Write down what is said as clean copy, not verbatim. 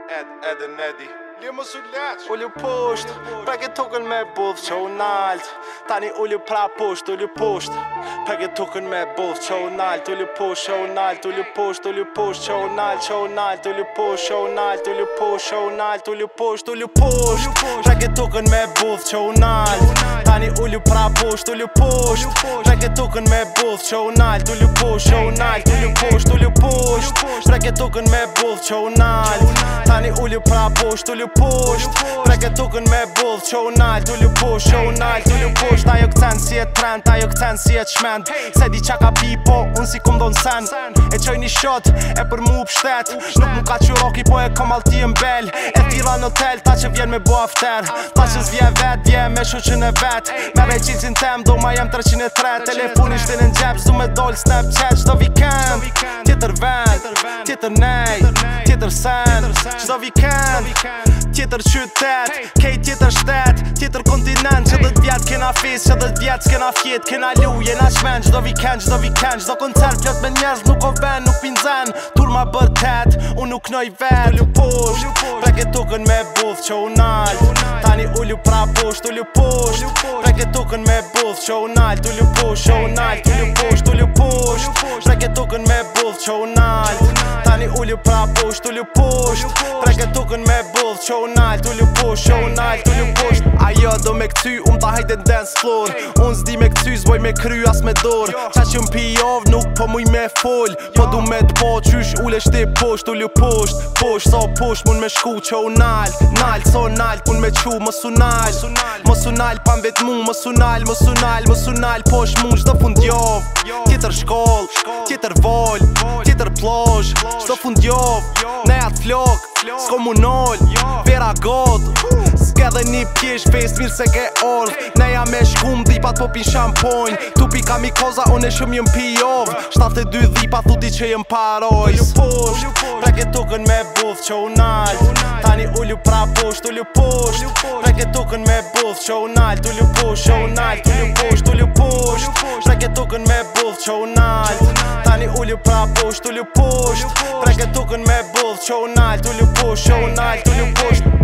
Edhe Nedi Lje mos u leq Ullu pusht, preke tukën me budh që u nalt. Tani ullu pra pusht, ullu pusht. Preke tukën me budh që u nalt. Ullu pusht që u nalt, ullu pusht që u nalt, që u nalt. Ullu pusht që u nalt, ullu pusht që u nalt. Ullu pusht, preke tukën me budh që u nalt. Tani ullu pra pusht, ullu pusht. Preke tukën me budh që u nalt. Ullu pusht që u nalt, ullu pusht. Preke tukën me budh që u nalt. Tani ullu pra pusht, ullu pusht. Preke tukën me budh që u nalt. Ullu pusht që u nalt, ullu pusht. Ajo këtën si e trend, ajo këtën si e qmend. Se di qa ka pi po, unë si kum do në sen. E qoj një shot, e për mu pështet. Nuk mu ka që roki po e kom alti e mbel. E tira në hotel, ta që vjen me bo after. Ta që zvje vet, vje me shuqën e vet. Me rejqicin tem, do ma jem 303. Telefoni shtin në gjep, zdu me doll Snapchat. Qdo weekend, tjetër vend, tjetër nej, tjetër sen. Qdo weekend, tjetër qytet, kej tjetër shtet, tjetër kontinent. Që 10 vjet kena fis, që 10 vjet s'kena fjet, kena lu, jena qmen. Qdo weekend, qdo koncert, plot me njerëz, nuk o ven, nuk pin zen. Tur ma bër tet, unë nuk noj vet. Ullu pusht, preke tukën me budh që u nalt. Tani ullu pra pusht, ullu pusht. Preke tukën me budh që u nalt. Ullu pusht që u nalt, ullu pusht. Preke tukën me budh që u nalt. Tani ullu pra pusht, ullu pusht. Preke tukën me budh që u nalt. Ullu pusht që u nalt, ullu pusht. Ajo do me këty, ta hajde në dance floor. Unë zdi me këty, zboj me kry as me dor. Qa që m'pi jov, nuk po muj me full. Po du me t'po qysh, ule shti pusht. Ullu pusht, pusht, so pusht. Mun me shku që u nalt, nalt, so nalt. Mun me qu, mos u nalt, mos u nalt. Pan vet mu, mos u nalt, mos u nalt, mos u nalt. Posht mu, qdo fund jov. Tjetër shkoll, tjetër vol, tjetër plozh. Qdo fund jov, ne atë flok, s'ko mu nol. Vera god, s'ke dhe një pjesh fest mirë se ke orð. Ne jam me shkum, dhipat po pin shamponj. Tu pi kamikoza, unë e shumë jëm pi jov. 72 dhipa thuti që jëm parojs. Ullu pusht, preke tukën me budh që u nalt. Tani ullu pra pusht, ullu pusht. Preke tukën me budh që u nalt. Ullu pusht që u nalt, ullu pusht. Preke tukën me budh që u nalt. Tani ullu pra pusht, ullu pusht. Preke tukën me budh që u nalt. Ullu pusht që u nalt, ullu pusht.